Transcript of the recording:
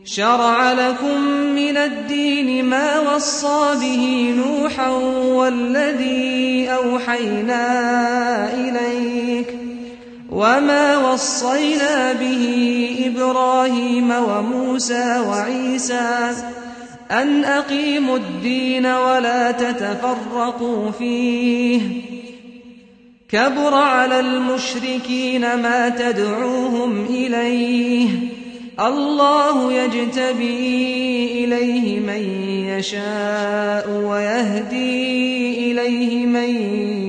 شرع لكم من الدين ما وصى به نوحا والذي أوحينا إليك وما وصينا به إبراهيم وموسى وعيسى أن أقيموا الدين ولا تتفرقوا فيه كبر على المشركين ما تدعوهم إليه الله يجتبي إليه من يشاء ويهدي إليه من